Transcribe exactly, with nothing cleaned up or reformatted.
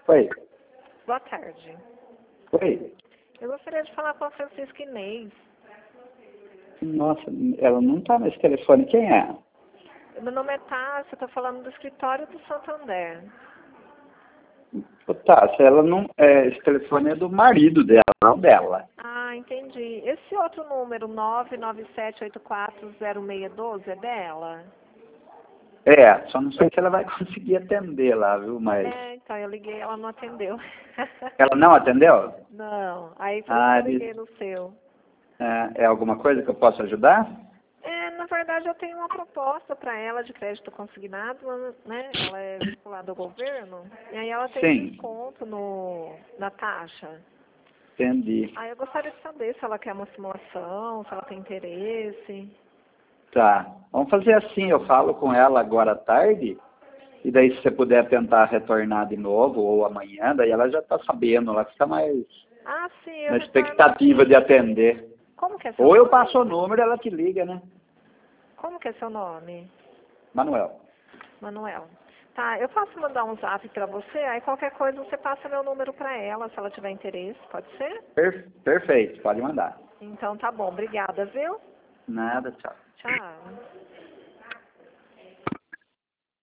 Oi. Boa tarde. Oi. Eu gostaria de falar com a Francisca Inês. Nossa, ela não está nesse telefone. Quem é? Meu nome é Tássia, estou falando do escritório do Santander. Ô, Tássia, ela não. É, esse telefone é do marido dela, não dela. Ah, entendi. Esse outro número, nove nove sete oito quatro zero seis um dois, é dela? É, só não sei se ela vai conseguir atender lá, viu? Mas. É, então, eu liguei, ela não atendeu. Ela não atendeu? Não, aí por isso que Ah, eu liguei diz- no seu. é, é alguma coisa que eu possa ajudar? É, na verdade eu tenho uma proposta para ela de crédito consignado, né? Ela é vinculada ao governo, e aí ela tem Sim, desconto no, na taxa. entendi. Aí eu gostaria de saber se ela quer uma simulação, se ela tem interesse. Tá. Vamos fazer assim, eu falo com ela agora à tarde, e daí se você puder tentar retornar de novo, ou amanhã, daí ela já está sabendo, ela fica mais Ah, sim, eu na retorno expectativa de sim. atender. Como que é seu Ou eu nome? passo o número e ela te liga, né? Como que é seu nome? Manuel. Manuel. Tá, eu posso mandar um zap para você, aí qualquer coisa você passa meu número para ela, se ela tiver interesse, pode ser? Per- perfeito, pode mandar. Então tá bom, obrigada, viu? Nada, tchau. Tchau.